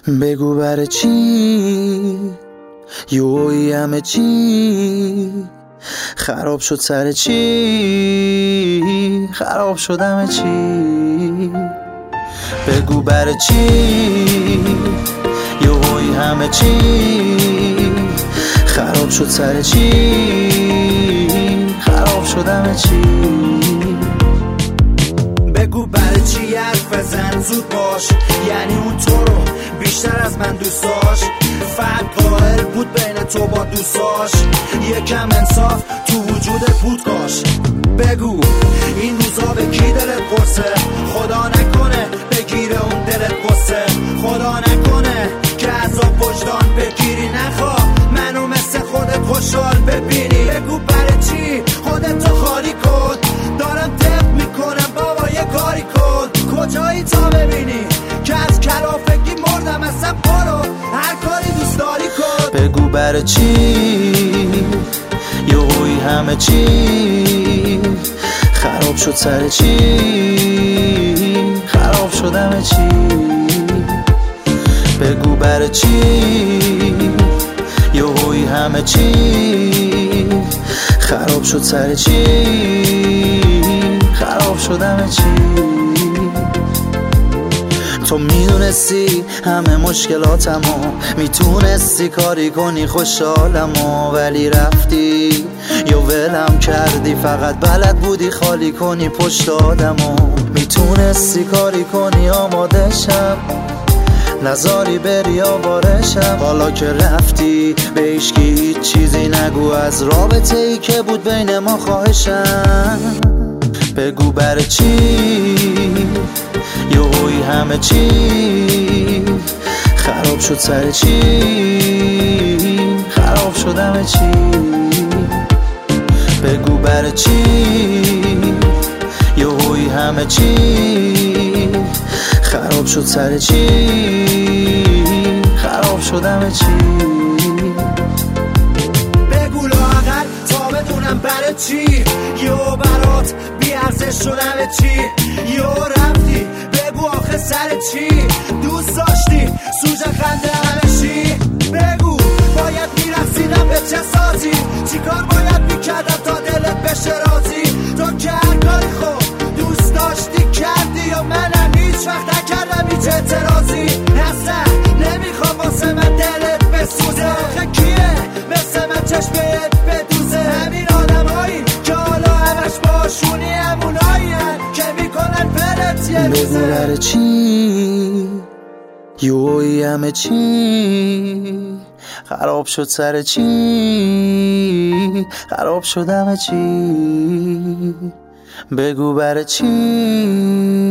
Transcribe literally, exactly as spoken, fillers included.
بگو برای چی یوی همه چی خراب شد، سر چی خراب شد همه چی. بگو برای چی یوی همه چی خراب شد، سر چی خراب شد همه چی. بگو برای چی حرف بزن زود باش، یعنی اون تو رو بیشتر از من دوست داشت. فرق قائل بود بین تو با دوستاش، یکم انصاف تو وجودت بود کاش. بگو این روزا به کی دلت قرصه، خدا نکنه بگیره اون دلت قصه. خدا نکنه که عذاب وجدان بگیری، نخواه منو مثل خودت خوشحال ببینی. بگو برای چی خودتو خالی کن، دارم دق میکنم بابا یه کاری کن. کجایی تا ببینی که از کلافگی مردم، اصلا برو هر کاری دوست داری کن. بگو برای چی یوی همه چی خراب شد، سر چی خراب شد همه چی. بگو برای چی یوی همه چی خراب شد، سر چی خراب شد همه چی. تو میدونستی همه مشکلاتمو، میتونستی کاری کنی خوشحالمو، ولی رفتی یا ولم کردی، فقط بلد بودی خالی کنی پشت آدمو. میتونستی کاری کنی آماده شم، نزاری بری آوارشم. حالا که رفتی به هیچکی هیچ چیزی نگو از رابطه ای که بود بین ما، خواهشم. بگو برای چی یوی همه چی خراب شد، سر چی خراب شد همه چی. بگو برای چی یوی همه چی خراب شد، سر چی خراب شد همه چی. بگو لااقل تا بدونم برای چی یو برات بی ارزش شد همه چی. یو رفتی بگو آخه سر چی، دوست داشتی سوژه خنده همه چی. بگو باید میرسیدم به چه سازی، چیکار باید میکردم تا دلت بشه راضی. تو که هر کاری خوب دوست داشتی کردی، یا منم هیچ وقت نکردم هیچ اعتراضی. اصلا نمیخوام واسه من دلت بسوزه، آخه کیه مثل من چشمت بدوزه. همین آدم هایی که حالا همش باشونی همونایی هن که میکنن پرت یه روزه. بگو برای چی یوی همه چی خراب شد، سر چی خراب شد همه چی. بگو برای چی